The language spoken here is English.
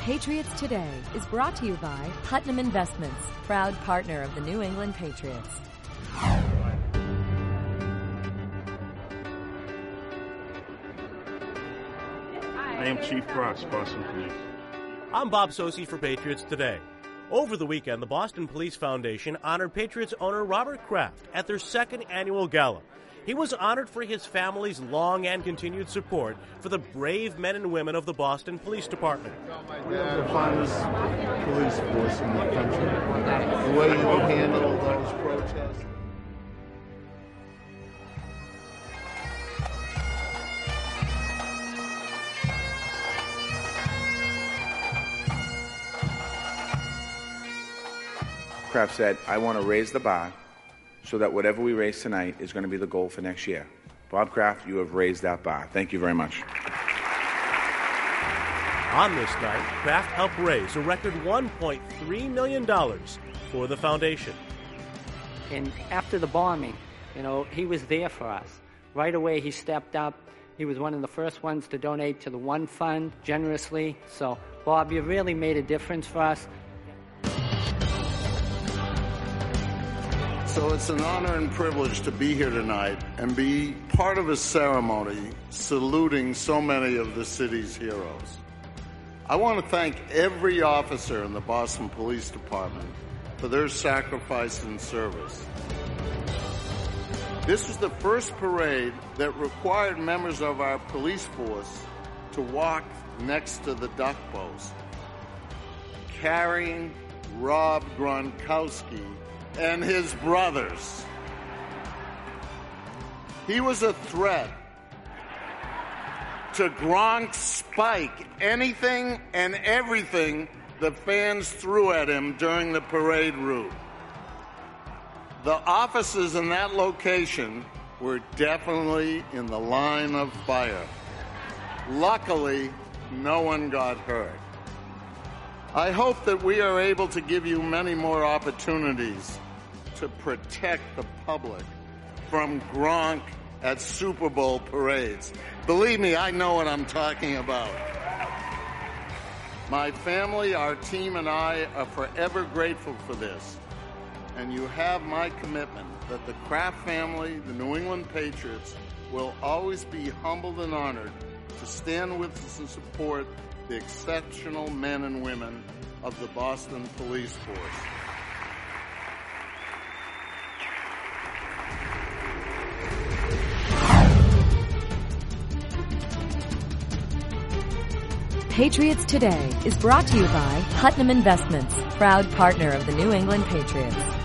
Patriots Today is brought to you by Putnam Investments, proud partner of the New England Patriots. I am Chief Cross, Boston Police. I'm Bob Sosi for Patriots Today. Over the weekend, the Boston Police Foundation honored Patriots owner Robert Kraft at their second annual gala. He was honored for his family's long and continued support for the brave men and women of the Boston Police Department. We have the finest police force in the country. The way you handle those protests. Kraft said, I want to raise the bar so that whatever we raise tonight is going to be the goal for next year. Bob Kraft, you have raised that bar. Thank you very much. On this night, Kraft helped raise a record $1.3 million for the foundation. And after the bombing, he was there for us. Right away, he stepped up. He was one of the first ones to donate to the One Fund generously. So, Bob, you really made a difference for us. So it's an honor and privilege to be here tonight and be part of a ceremony saluting so many of the city's heroes. I want to thank every officer in the Boston Police Department for their sacrifice and service. This was the first parade that required members of our police force to walk next to the duck post, carrying Rob Gronkowski and his brothers. He was a threat to Gronk spike anything and everything the fans threw at him during the parade route. The officers in that location were definitely in the line of fire. Luckily, no one got hurt. I hope that we are able to give you many more opportunities to protect the public from Gronk at Super Bowl parades. Believe me, I know what I'm talking about. My family, our team, and I are forever grateful for this. And you have my commitment that the Kraft family, the New England Patriots, will always be humbled and honored to stand with us and support the exceptional men and women of the Boston Police Force. Patriots Today is brought to you by Putnam Investments, proud partner of the New England Patriots.